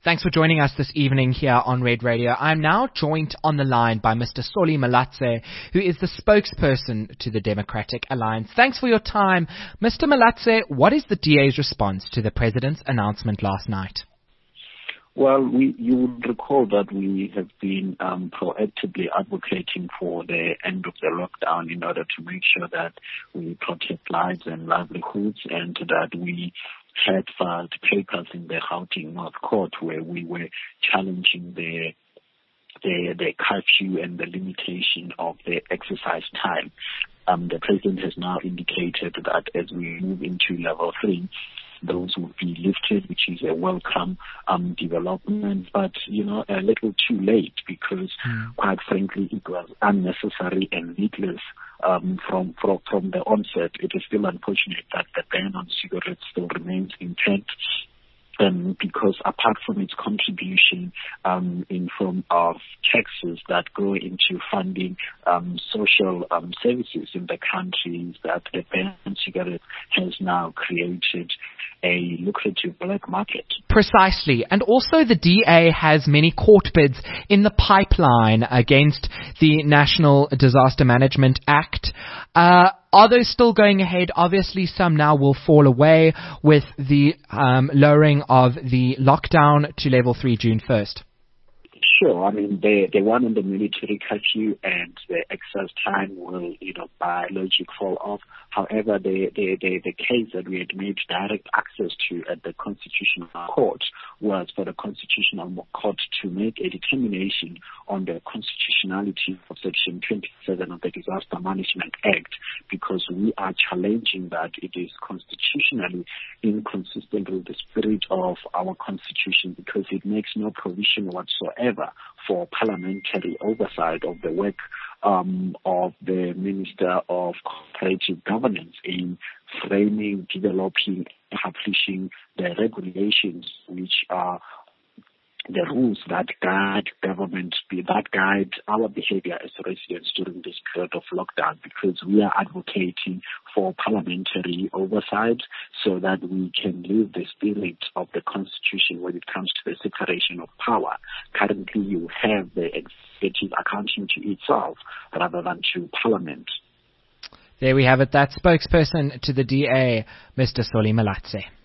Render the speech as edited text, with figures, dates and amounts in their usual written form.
Thanks for joining us this evening here on Red Radio. I'm now joined on the line by Mr. Solly Malatse, who is the spokesperson to the Democratic Alliance. Thanks for your time. Mr. Malatse, what is the DA's response to the President's announcement last night? Well, you would recall that we have been proactively advocating for the end of the lockdown in order to make sure that we protect lives and livelihoods, and that we had filed papers in the Gauteng North Court where we were challenging the curfew and the limitation of the exercise time. The President has now indicated that as we move into level 3, those will be lifted, which is a welcome development, but a little too late, because quite frankly it was unnecessary and needless from the onset. It is still unfortunate that the ban on cigarettes still remains intact, because apart from its contribution in form of taxes that go into funding social services in the country, that the ban on cigarettes has now created a lucrative black market. Precisely. And also the DA has many court bids in the pipeline against the National Disaster Management Act. Are those still going ahead? Obviously, some now will fall away with the lowering of the lockdown to level 3 June 1st. Sure. I mean, the one on the military curfew and the exercise time will, by logic fall off. However, the case that we had made direct access to at the Constitutional Court was for the Constitutional Court to make a determination on the constitutionality of Section 27 of the Disaster Management Act, because we are challenging that it is constitutionally inconsistent with the spirit of our Constitution, because it makes no provision whatsoever for parliamentary oversight of the work of the Minister of Cooperative Governance in framing, developing, and publishing the regulations which are the rules that guide government, that guide our behavior as residents during this period of lockdown, because we are advocating for parliamentary oversight so that we can live the spirit of the Constitution when it comes to the separation of power. Currently, you have the executive accounting to itself rather than to Parliament. There we have it. That spokesperson to the DA, Mr. Solly Malatse.